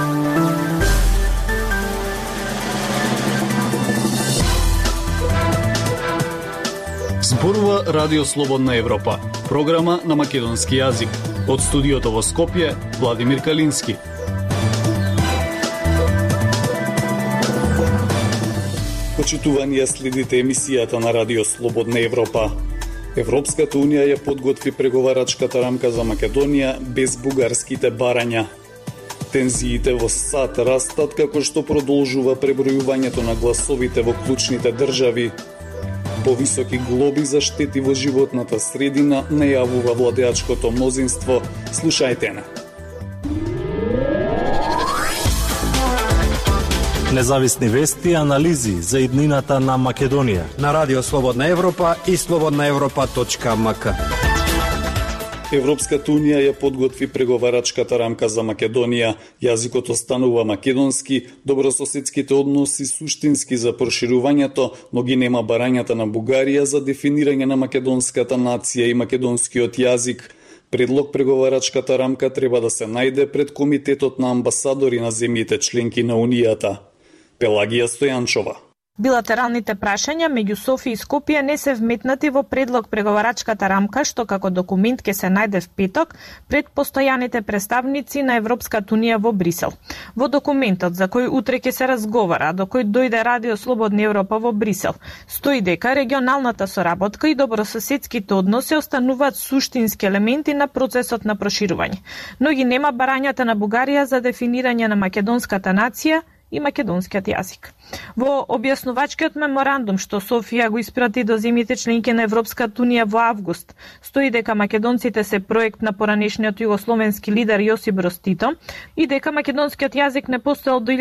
Зборува Радио Слободна Европа, програма на македонски јазик. Од студиото во Скопје, Владимир Калински. Почитувани, следите емисијата на Радио Слободна Европа. Европската Унија ја подготви преговарачката рамка за Македонија без бугарските барања. Тензиите во САД растат како што продолжува пребројувањето на гласовите во клучните држави. Повисоки глоби за штети во животната средина најавува владеачкото мнозинство. Слушајте на. Независни вести и анализи за иднината на Македонија на Радио Слободна Европа и slobodnaevropa.mk. Европската Унија ја подготви преговарачката рамка за Македонија. Јазикот останува македонски, добрососедските односи суштински за проширувањето, но ги нема барањата на Бугарија за дефинирање на македонската нација и македонскиот јазик. Предлог преговарачката рамка треба да се најде пред Комитетот на амбасадори на земјите членки на Унијата. Пелагија Стојанчова. Билатералните прашања меѓу Софија и Скопје не се вметнати во предлог преговарачката рамка, што како документ ќе се најде в петок пред постојаните представници на Европската Унија во Брисел. Во документот за кој утре ќе се разговара, до кој дојде Радио Слободна Европа во Брисел, стои дека регионалната соработка и добрососедските односи остануваат суштински елементи на процесот на проширување, но ги нема барањата на Бугарија за дефинирање на македонската нација и македонскиот јазик. Во објаснувачкиот меморандум што Софија го испрати до земјите членки на Европската Унија во август, стои дека македонците се проект на поранешниот југословенски лидер Јосип Броз Тито и дека македонскиот јазик не постоел до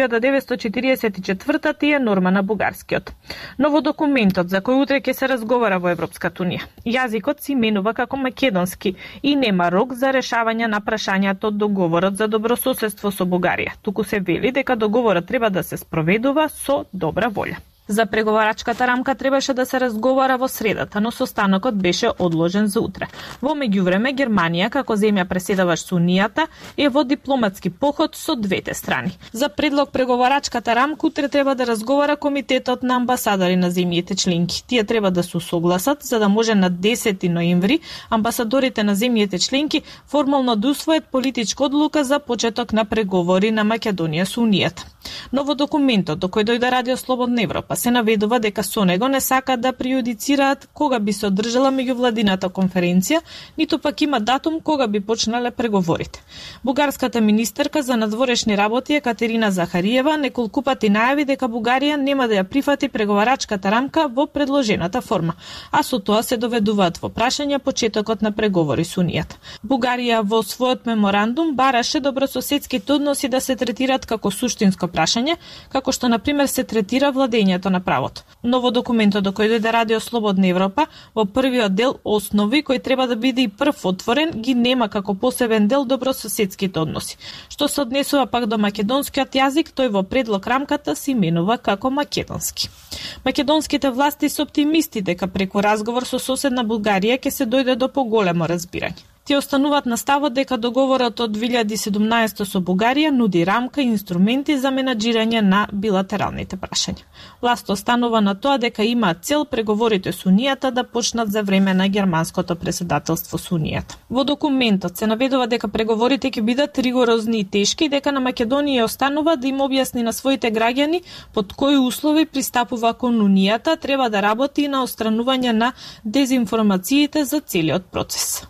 1944 и е норма на бугарскиот. Но во документот за кој утре ќе се разговара во Европската Унија, јазикот се именува како македонски и нема рок за решавање на прашањето од договорот за добрососедство со Бугарија. Туку се вели дека договорот треба да се спроведува со добра волја. За преговарачката рамка требаше да се разговара во средата, но состанокот беше одложен за утре. Во меѓувреме, Германија, како земја преседаваш со Унијата, е во дипломатски поход со двете страни. За предлог преговарачката рамка утре треба да разговара Комитетот на амбасадори на земјите членки. Тие треба да се согласат за да може на 10 ноември амбасадорите на земјите членки формално да усвојат политичка одлука за почеток на преговори на Македонија со Унијата. Но во документот до кој дојде Радио Слободна Европа се наведува дека со него не сакаат да пријудицираат кога би се одржала меѓувладината конференција, ниту пак има датум кога би почнале преговорите. Бугарската министерка за надворешни работи Екатерина Захариева неколку пати најави дека Бугарија нема да ја прифати преговарачката рамка во предложената форма, а со тоа се доведуваат во прашање почетокот на преговори со Унијата. Бугарија во својот меморандум бараше добрососедските односи да се третираат како суштинско прашање, како што на пример се третира владењето на правото. Но во документот до кој дојде Радио Слободна Европа, во првиот дел основи кој треба да биде и прв отворен, ги нема како посебен дел добрососедските односи. Што се однесува пак до македонскиот јазик, тој во предлог рамката се именува како македонски. Македонските власти се оптимисти дека преку разговор со соседна Бугарија ќе се дојде до поголемо разбирање. Тие остануваат на ставот дека договорот од 2017 со Бугарија нуди рамка и инструменти за менаџирање на билатералните прашања. Власт останува на тоа дека има цел преговорите со Унијата да почнат за време на германското преседателство со Унијата. Во документот се наведува дека преговорите ќе бидат ригорозни и тешки и дека на Македонија останува да им објасни на своите граѓани под кои услови пристапува кон Унијата, треба да работи и на отстранување на дезинформациите за целиот процес.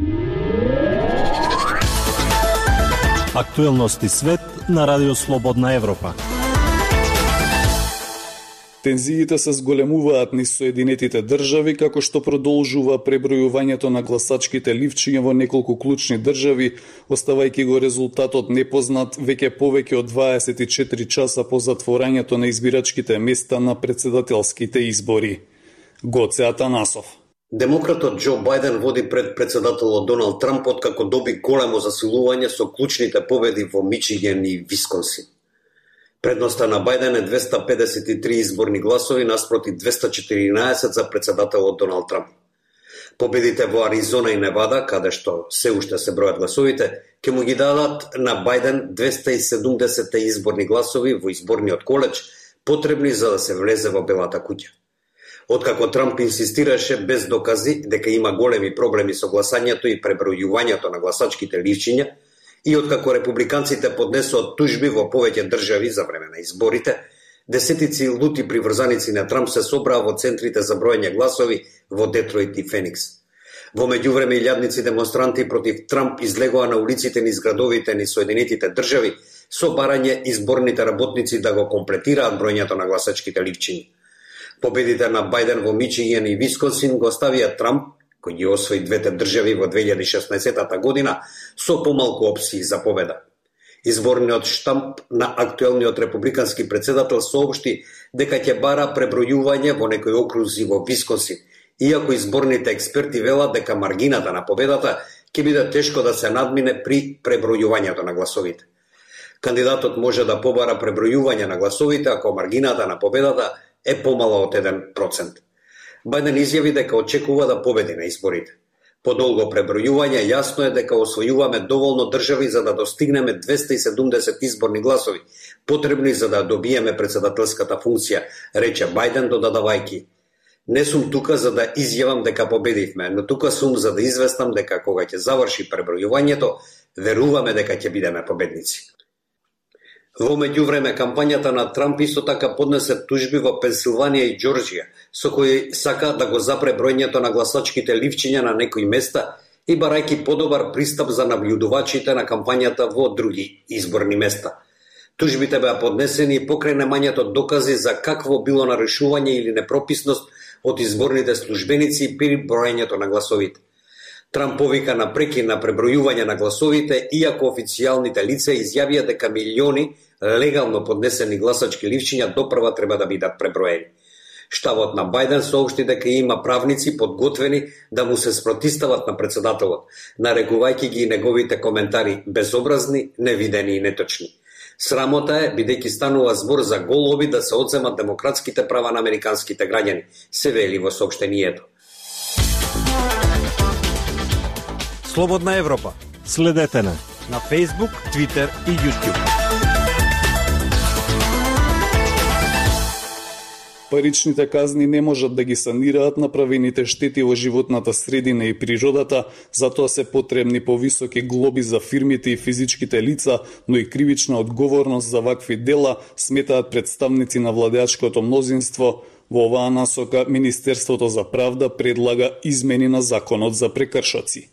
Актуелности свет на Радио Слободна Европа. Тензиите се зголемуваат низ Соединетите држави, како што продолжува пребројувањето на гласачките ливчиња во неколку клучни држави, оставајќи го резултатот непознат веќе повеќе од 24 часа по затворањето на избирачките места на председателските избори. Гоце Атанасов. Демократот Џо Бајден води пред председателот Доналд Трамп откако доби големо засилување со клучните победи во Мичиген и Висконсин. Предноста на Бајден е 253 изборни гласови наспроти 214 за председателот Доналд Трамп. Победите во Аризона и Невада, каде што се уште се бројат гласовите, ќе му ги дадат на Бајден 270 изборни гласови во изборниот коледж, потребни за да се влезе во Белата куќа. Откако Трамп инсистираше без докази дека има големи проблеми со гласањето и пребројувањето на гласачките ливчиња, и откако републиканците поднесоа тужби во повеќе држави за време на изборите, десетици лути приврзаници на Трамп се собраа во центрите за броење гласови во Детройт и Феникс. Во меѓувреме илјадници демонстранти против Трамп излегоа на улиците низ градовите низ Соединетите држави со барање изборните работници да го комплетираат броењето на гласачките ливчиња. Победите на Бајден во Мичиген и Висконсин го ставија Трамп, кој ги освои двете држави во 2016 година, со помалку опции за победа. Изборниот штамп на актуелниот републикански председател соопшти дека ќе бара пребројување во некои окрузи во Висконсин, иако изборните експерти велат дека маргината на победата ќе биде тешко да се надмине при пребројувањето на гласовите. Кандидатот може да побара пребројување на гласовите ако маргината на победата е помала од 1%. Бајден изјави дека очекува да победи на изборите. По долго пребројување јасно е дека освојуваме доволно држави за да достигнеме 270 изборни гласови, потребни за да добиеме председателската функција, рече Бајден додадавајќи: "Не сум тука за да изјавам дека победивме, но тука сум за да известам дека кога ќе заврши пребројувањето, веруваме дека ќе бидеме победници." Во меѓувреме, кампањата на Трамп исто така поднесе тужби во Пенсилванија и Џорџија, со кои сака да го запре броењето на гласачките ливчиња на некои места и барајќи подобар пристап за набљудувачите на кампањата во други изборни места. Тужбите беа поднесени покрај немањето докази за какво било нарушување или непрописност од изборните службеници при броењето на гласовите. Трамп повика на прекин на пребројување на гласовите, иако официјалните лица изјавија дека милиони легално поднесени гласачки ливчиња допрва треба да бидат преброени. Штабот на Бајден соопшти дека има правници подготвени да му се спротистават на председателот, нарекувајќи ги неговите коментари безобразни, невидени и неточни. Срамота е, бидејќи станува збор за гол обид да се одземат демократските права на американските граѓани, се вели во соопштението. Слободна Европа. Следете на Facebook, Twitter и YouTube. Паричните казни не можат да ги санираат направените штети во животната средина и природата, затоа се потребни повисоки глоби за фирмите и физичките лица, но и кривична одговорност за вакви дела, сметаат представници на владеачкото мнозинство. Во оваа насока Министерството за правда предлага измени на законот за прекршоци.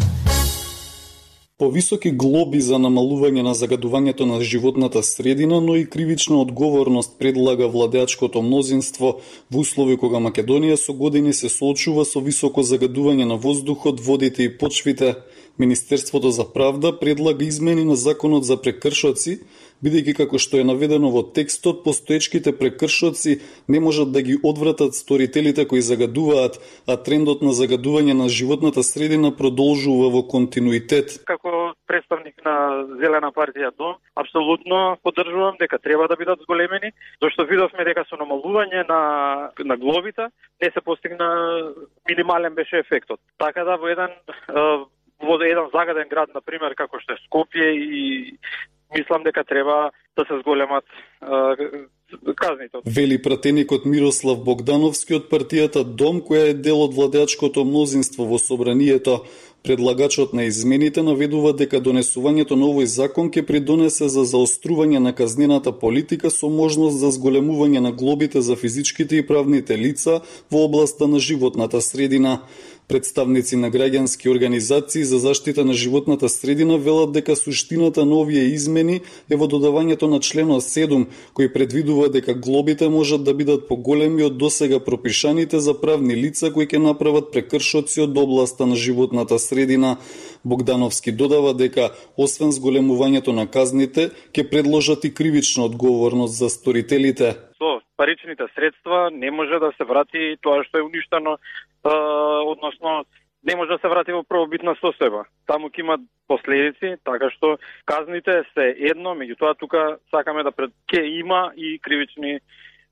Повисоки глоби за намалување на загадувањето на животната средина, но и кривична одговорност предлага владеачкото мнозинство во услови кога Македонија со години се соочува со високо загадување на воздухот, водите и почвите. Министерството за правда предлага измени на законот за прекршоци, бидејќи како што е наведено во текстот, постоечките прекршоци не можат да ги одвратат сторителите кои загадуваат, а трендот на загадување на животната средина продолжува во континуитет. Како представник на Зелена партија Дом, апсолутно поддржувам дека треба да бидат зголемени, зашто видовме дека со намалување на глобите не се постигна, минимален беше ефектот. Така да во еден загаден град, например, како што е Скопје, и мислам дека треба да се зголемат казните. Вели пратеникот Мирослав Богдановски од партијата Дом, која е дел од владеачкото мнозинство во собранието. Предлагачот на измените наведува дека донесувањето на овој закон ќе придонесе за заострување на казнената политика со можност за зголемување на глобите за физичките и правните лица во областа на животната средина. Представници на граѓански организации за заштита на животната средина велат дека суштината на овие измени е во додавањето на членот 7, кој предвидува дека глобите можат да бидат поголеми од досега пропишаните за правни лица кои ќе направат прекршоци од областа на животната средина. Богдановски додава дека, освен зголемувањето на казните, ќе предложат и кривична одговорност за сторителите. Со паричните средства не може да се врати тоа што е уништено, односно не може да се врати во првобитна состојба. Таму ќе има последици, така што казните се едно, меѓутоа тука сакаме да ќе има и кривични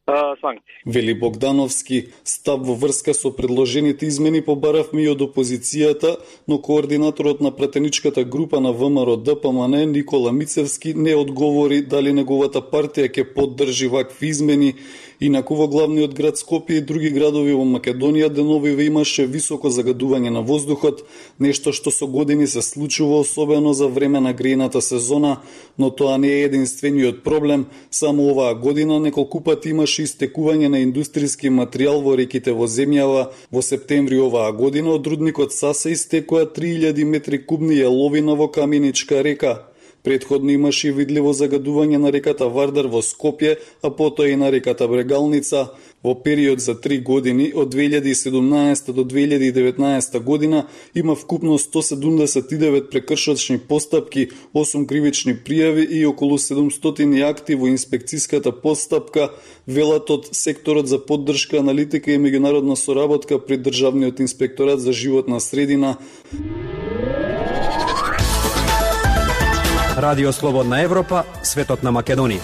санкции. Вели Богдановски, став во врска со предложените измени побаравме и од опозицијата, но координаторот на пратеничката група на ВМРО ДПМН Никола Мицевски не одговори дали неговата партија ќе поддржи вакви измени. Инаку во главниот град Скопје и други градови во Македонија деновиве имаше високо загадување на воздухот, нешто што со години се случува особено за време на грејната сезона, но тоа не е единствениот проблем. Само оваа година неколку пати имаше истекување на индустријски материјал во реките во земјава. Во септември оваа година од рудникот Саса истекоа 3000 метри кубни јаловина во Каменичка река. Претходно имаше и видливо загадување на реката Вардар во Скопје, а потоа и на реката Брегалница. Во период за 3 години, од 2017 до 2019 година, има вкупно 179 прекршочни постапки, 8 кривични пријави и околу 700 акти во инспекцијската постапка, велат од секторот за поддршка, аналитика и меѓународна соработка при Државниот инспекторат за животна средина. Радио Слободна Европа, светот на Македонија.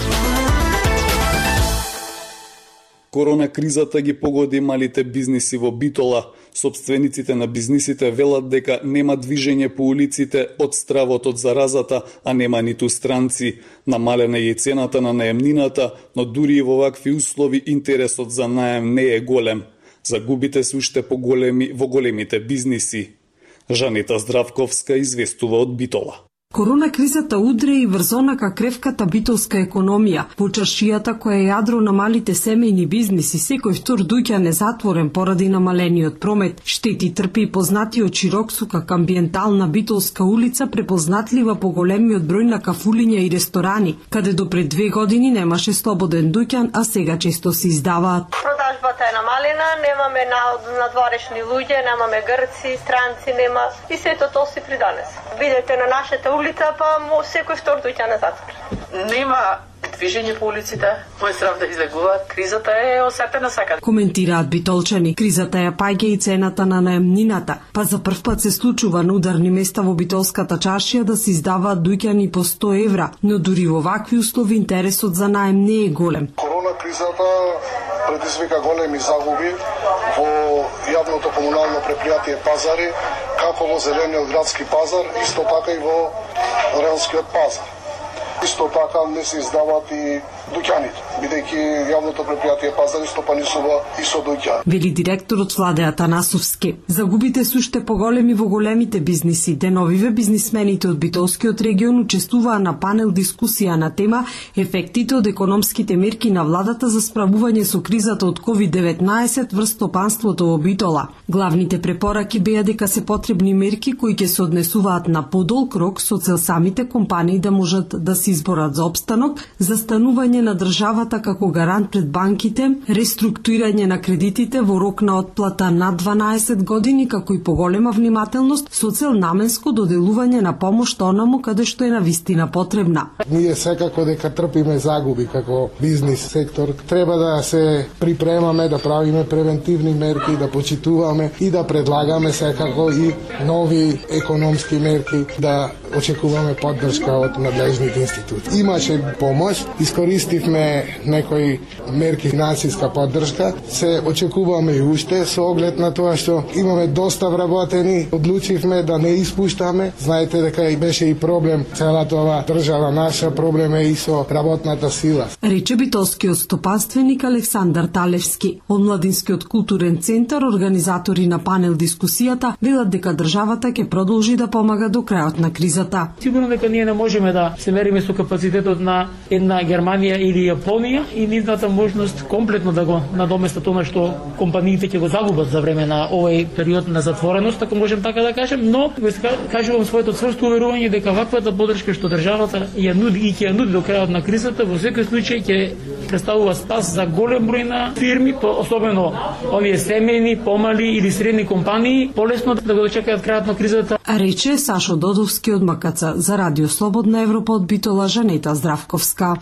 Корона кризата ги погоди малите бизниси во Битола. Собствениците на бизнисите велат дека нема движење по улиците од стравот од заразата, а нема ниту странци. Намалена е и цената на наемнината, но дури и во вакви услови интересот за наем не е голем. Загубите се уште поголеми во големите бизниси. Жанета Здравковска известува од Битола. Корона кризата удре и врз онака кревката битолска економија, по чаршијата која е јадро на малите семејни бизниси, секој втор дуќан е затворен поради намалениот промет. Штети трпи и познатиот Чироксу како амбиентална битолска улица, препознатлива по големиот број на кафулиња и ресторани, каде до пред 2 години немаше слободен дуќан, а сега често се издаваат. Продажбата е намалена, немаме надворешни луѓе, немаме грци, странци, нема и сето тоа си при данес. Видете на нашата улица, па секој втор дуќан е затворен. Нема движење по улиците, мој страв да излегуваат. Кризата е осетена сакат. Коментираат битолчани. Кризата ја паѓа и цената на наемнината, па за прв пат се случува на ударни места во битолската чаршија да се издаваат дуќани по 100 евра, но дури во вакви услови интересот за наем не е голем. Корона кризата предизвика големи загуби во јавното комунално предпријатие Пазари, како во зелениот градски пазар, исто така и во реалскиот пазар. Исто така не се издаваат и дуќаните, бидејќи јавното предпријатие Пазари стопанисува и со дуќани. Вели директорот Владе Атанасовски. Загубите се уште поголеми во големите бизниси. Деновиве бизнисмените од Битолскиот регион учествуваа на панел дискусија на тема ефектите од економските мерки на владата за справување со кризата од COVID-19 врз стопанството во Битола. Главните препораки беа дека се потребни мерки кои ќе се однесуваат на подолг рок со цел самите компании да можат да се изборат за опстанок, застанување на државата како гарант пред банките, реструктурирање на кредитите во рок на отплата над 12 години, како и поголема внимателност со цел наменско доделување на помош онаму каде што е навистина потребна. Ние секако дека трпиме загуби како бизнис сектор, треба да се припремаме, да правиме превентивни мерки, да почитуваме и да предлагаме секако и нови економски мерки, да очекуваме поддршка од надлежните институции. Имаше помош, искористивме некои мерки финансиска поддршка, се очекуваме и уште со оглед на тоа што имаме доста вработени, одлучивме да не испуштаме. Знаете дека и беше и проблем целата ова држава наша, проблем е и со работната сила. Рече битолскиот стопанственик Александар Талевски. Од Младинскиот културен центар, организатори на панел дискусијата, велат дека државата ќе продолжи да помага до крајот на кризата. Сигурно дека ние не можеме да се мериме со капацитетот на една Германија или Јапонија и нивната можност комплетно да го надоместат она што компаниите ќе го загубат за време на овој период на затвореност, ако можем така да кажем, но го кажувам своето цврсто уверување дека ваквата поддршка што државата ја нуди и ќе ја нуди до крајот на кризата, во секој случај ќе представува спас за голем број на фирми, особено овие семејни, помали или средни компании, полесно да го дочекаат крајот на кризата. Рече Сашо Додовски од Макаца за Радио Слободна Европа од Битола, Жанета Здравковска.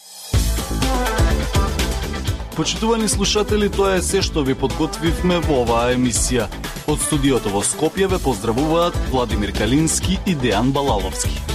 Почитувани слушатели, тоа е се што ви подготвивме во оваа емисија. Од студиото во Скопје ве поздравуваат Владимир Калински и Дејан Балаловски.